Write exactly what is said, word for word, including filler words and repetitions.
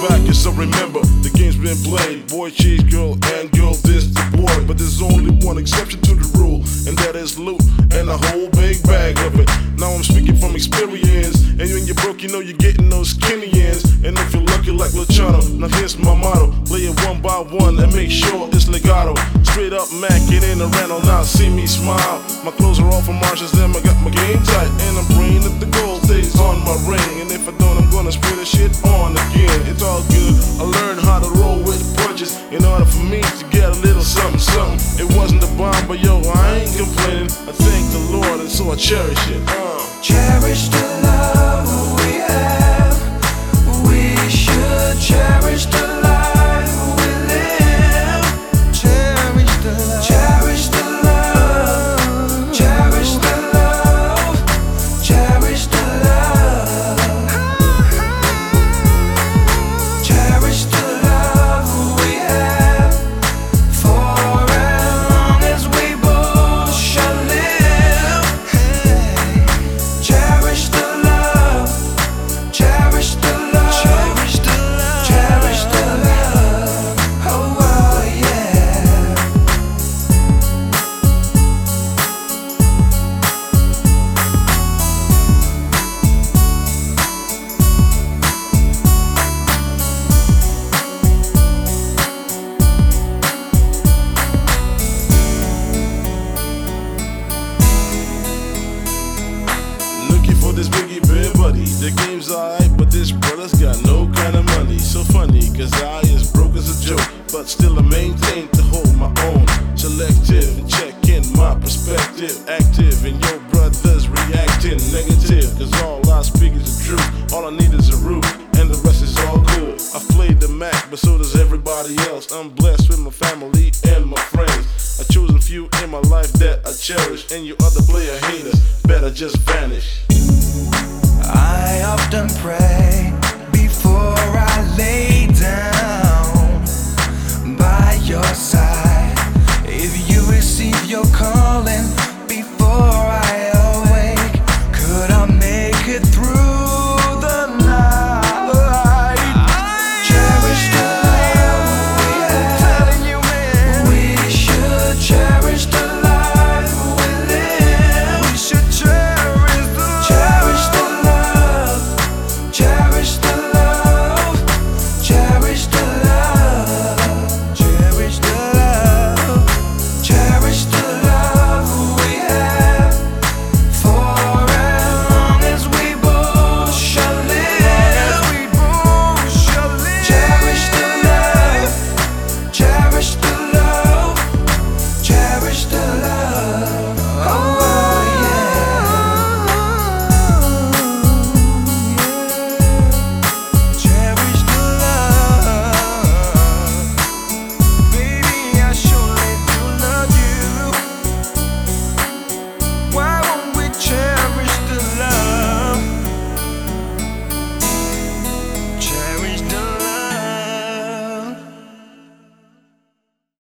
back, yes I remember the game's been played. Boy chase girl and girl diss the boy. But there's only one exception to the rule, and that is loot and a whole big bag of it. Now I'm speaking from experience, and when you're broke you know you're getting those skinny ends. And if you're lucky like Luciano, now here's my motto: play it one by one and make sure it's legato. Straight up macking in the rental, now see me smile. My clothes are all from Marshalls, then I got my game tight, and I'm praying that the gold stays on my ring. And if I don't, I'm gonna spray the shit on again. It's all good, I learned how to roll with punches in order for me to get a little something, something. It wasn't the bomb, but yo, I ain't complaining. I thank the Lord, and so I cherish it. uh. Cherish the love we have. We should cherish the life we live. Cherish the love. Cherish the love. Cherish the love. Cherish the love. Cherish the love we have. For as long as we both shall live. Cherish the love. Cherish the love. Cherish the love. Cherish the love. Oh, oh yeah. Looking for this biggie bear buddy. The game's alright, but this brother's got no kind of money. So funny, cause I is broke as a joke, but still I maintain to hold my own. Selective and check in my perspective. Active and your brothers reacting negative, cause all I speak is the truth. All I need is a roof, and the rest is all good. I've played the Mac, but so does everybody else. I'm blessed with my family and my friends. I've chosen few in my life that I cherish, and you other player haters better just vanish. I often pray